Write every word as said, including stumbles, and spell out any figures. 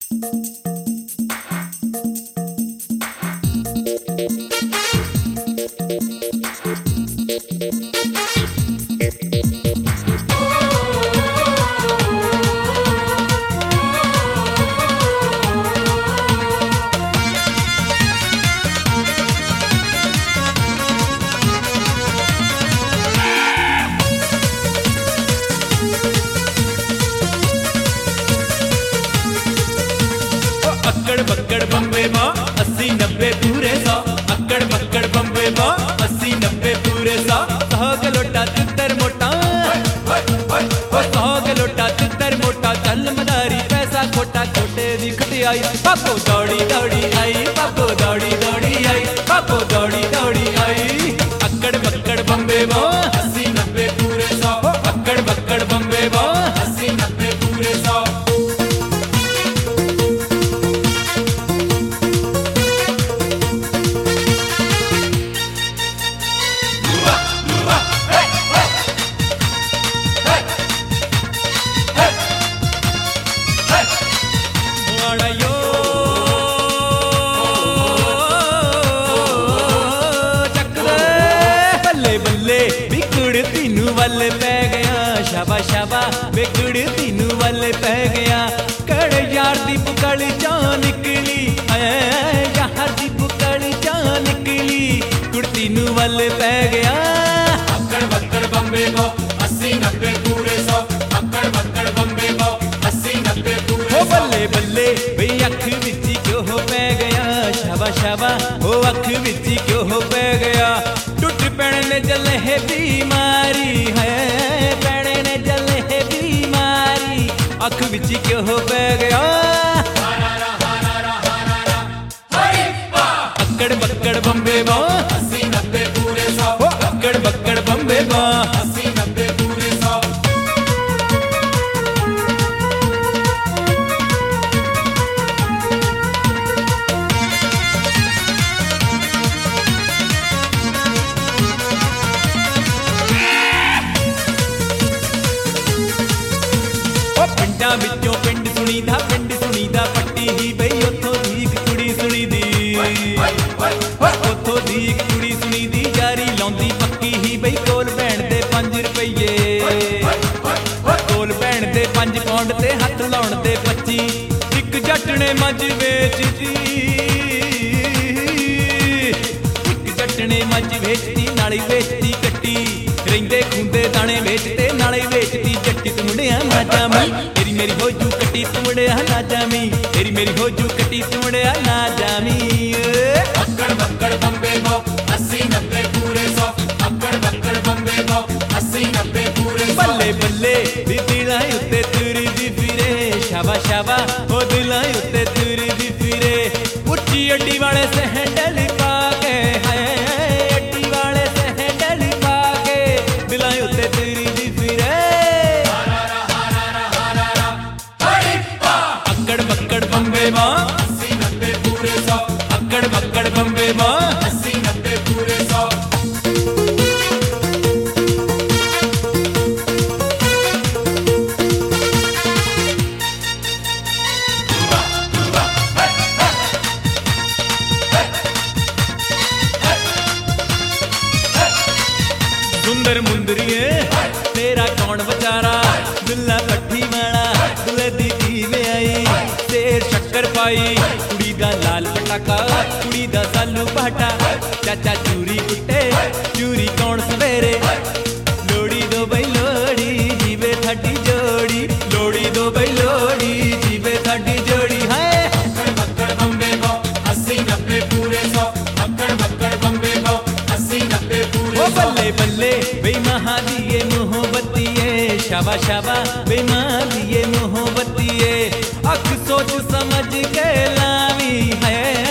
अक्कड़ बक्कड़ बम्बे माँ अस्सी नब्बे पूरे सौ। अक्कड़ बक्कड़ बम्बे माँ अस्सी नब्बे पूरे सौ। सौ के लोटा तितर मोटा, सौ के लोटा तितर मोटा। चल मदारी पैसा खोटा, छोटे दी खटियाई। बाबो दौड़ी दौड़ी आई, बाबो दौड़ी दौड़ी आई, बाबो दौड़ी दौड़ी आई। अक्कड़ बक्कड़ बम्बे माँ अस्सी नब्बे पूरे सौ। अक्कड़ बक्कड़ बम्बे माँ अस्सी नब्बे पूरे सौ। वल पै गया शाबा शाबा बेकुड़ तीनू वल पै गया। कड़ यार दी बुकड़ चो निकली, यार दी बुकड़ चो निकली, कुड़ तीनू वल पै गया। अक्कड़ बक्कड़ बम्बे बो अस्सी नब्बे पूरे सौ। अक्कड़ बक्कड़ बम्बे बो अस्सी नब्बे पूरे सौ। बल्ले बल्ले बई अख विच क्यों हो पै गया शाबा शाबा, ओ अख विच क्यों हो पै गया। टुट पैण ने जले है बीमारी है, पैणे ने जले है बीमारी, अख विच क्यों हो पै गया। अक्कड़ बक्कड़ बम्बे बो अस्सी नब्बे पूरे सौ। अक्कड़ बक्कड़ बम्बे बो अस्सी नब्बे पूरे सौ। पिंडा विचों पिंड सुनीदा, पिंड सुनीदा पट्टी ही बई उथों दी इक कुड़ी सुनी दी, उथों दी इक कुड़ी सुनी दी। यारी लाउंदी पक्की ही बई कोल भैण दे पंज रुपईए, कोल भैण दे पंज पौंड ते हथ लाउण दे पच्ची। इक जट ने मझ वेचदी, इक जट ने मझ वेचदी नाली वेचदी कट्टी। रहिंदे खूंदे दाणे वेचते नाले वेचदी जट्टी। तू मुंडिया ना जामी तेरी मेरी हो जू कट्टी, तू मुंडिया ना जामी तेरी मेरी हो जू कट्टी, तू मुंडिया ना जामी। अक्कड़ बक्कड़ बम्बे बो अस्सी नब्बे पूरे सौ। अक्कड़ बक्कड़ बम्बे बो अस्सी नब्बे पूरे सौ। बल्ले बल्ले दी दिलां उत्ते तुरी दी फिरे शाबा शाबा, ओ दिलां उत्ते तुरी दी फिरे। उच्ची अड्डी वाले सैंडल पा के, हाय अड्डी वाले सैंडल पा के, दिलां उत्ते तुरी दी फिरे। अक्कड़ बक्कड़ बम्बे माँ अस्सी नब्बे पूरे सौ। अक्कड़ बक्कड़ बम्बे माँ अस्सी नब्बे पूरे सौ। सुंदर मुंदरिए तेरा कौन बेचारा, दुल्ला पट्टी वाला दुल्हे दी दीवे आई। शेर शक्कर पाई कुड़ी दा लाल पटाका, कुड़ी दा सालू भाटा। चाचा चूरी कुट्टे चूरी कौन सवेरे, लोड़ी दो बई लोड़ी जीवे थाडी जोड़ी, लोड़ी दो बई लोड़ी जीवे थाडी जोड़ी। है अक्कड़ बक्कड़ बम्बे बो अस्सी नब्बे पूरे सौ। अक्कड़ बक्कड़ बम्बे बो अस्सी नब्बे पूरे सौ। बल्ले बल्ले बई महा दिए मोहब्बतिए शाबा शाबा, बई महा दिए मोहब्बतिए। अख सोच समझ के लावी है